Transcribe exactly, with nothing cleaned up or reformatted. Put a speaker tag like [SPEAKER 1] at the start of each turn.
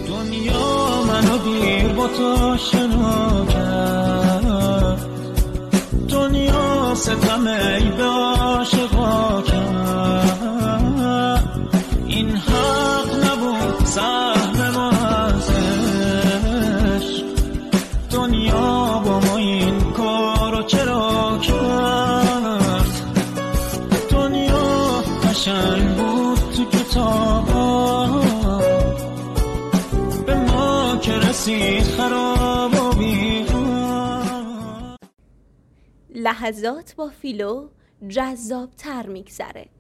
[SPEAKER 1] دنیا منو دیر با تو شنا کرد، دنیا ستم ای به عاشقا کرد، این حق نبود سهم ما از عشق، دنیا با ما این کارو چرا کرد، دنیا قشنگ بود تو کتابا به ما که رسید خراب و بی‌حال.
[SPEAKER 2] لحظات با فیلو جذاب تر میگذره.